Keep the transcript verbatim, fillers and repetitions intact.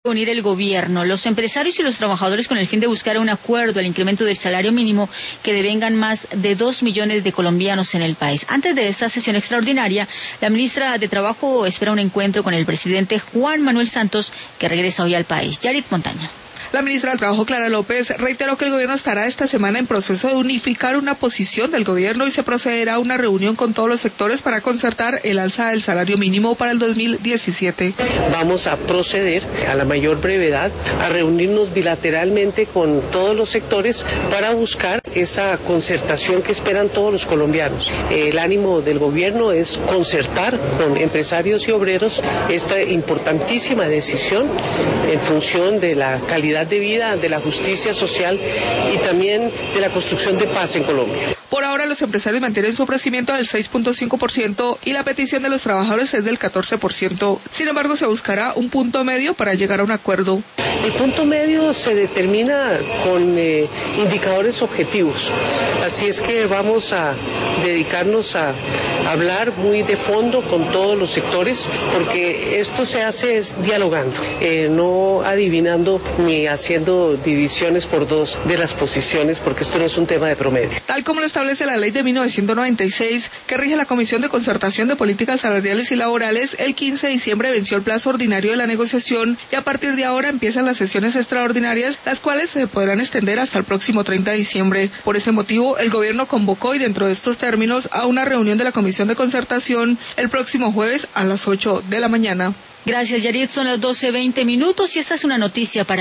Unir el gobierno, los empresarios y los trabajadores con el fin de buscar un acuerdo al incremento del salario mínimo que devengan más de dos millones de colombianos en el país. Antes de esta sesión extraordinaria, la ministra de Trabajo espera un encuentro con el presidente Juan Manuel Santos, que regresa hoy al país. Yarit Montaña. La ministra del Trabajo, Clara López, reiteró que el gobierno estará esta semana en proceso de unificar una posición del gobierno y se procederá a una reunión con todos los sectores para concertar el alza del salario mínimo para el dos mil diecisiete. Vamos a proceder a la mayor brevedad a reunirnos bilateralmente con todos los sectores para buscar esa concertación que esperan todos los colombianos. El ánimo del gobierno es concertar con empresarios y obreros esta importantísima decisión en función de la calidad de vida, de la justicia social y también de la construcción de paz en Colombia. Por ahora los empresarios mantienen su ofrecimiento del seis punto cinco por ciento y la petición de los trabajadores es del catorce por ciento. Sin embargo, se buscará un punto medio para llegar a un acuerdo. El punto medio se determina con eh, indicadores objetivos, así es que vamos a dedicarnos a hablar muy de fondo con todos los sectores, porque esto se hace es dialogando, eh, no adivinando ni haciendo divisiones por dos de las posiciones, porque esto no es un tema de promedio. Tal como lo establece la ley de mil novecientos noventa y seis, que rige la Comisión de Concertación de Políticas Salariales y Laborales, el quince de diciembre venció el plazo ordinario de la negociación y a partir de ahora empiezan las sesiones extraordinarias, las cuales se podrán extender hasta el próximo treinta de diciembre. Por ese motivo, el gobierno convocó y dentro de estos términos a una reunión de la Comisión de Concertación el próximo jueves a las ocho de la mañana. Gracias, Yarit. Son las doce veinte minutos y esta es una noticia para